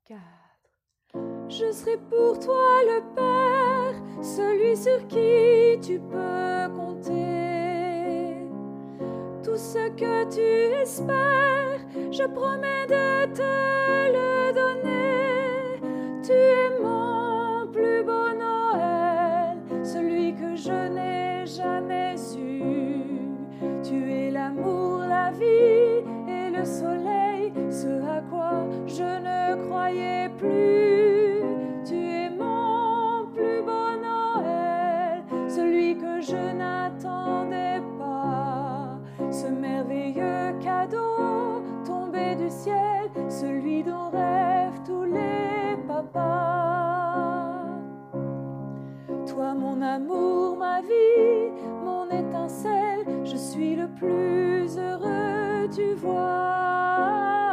4. Je serai pour toi le Père, celui sur qui tu peux compter. Tout ce que tu espères, je promets de te le donner. Tu es mon plus beau Noël, celui que je n'ai jamais eu. Tu es l'amour, la vie et le soleil, ce à quoi je ne croyais plus. Tu es mon plus beau Noël, celui que je n'attendais pas. Ce merveilleux cadeau tombé du ciel, celui dont rêvent tous les papas. Toi mon amour, ma vie, mon étincelle, je suis le plus heureux, tu vois.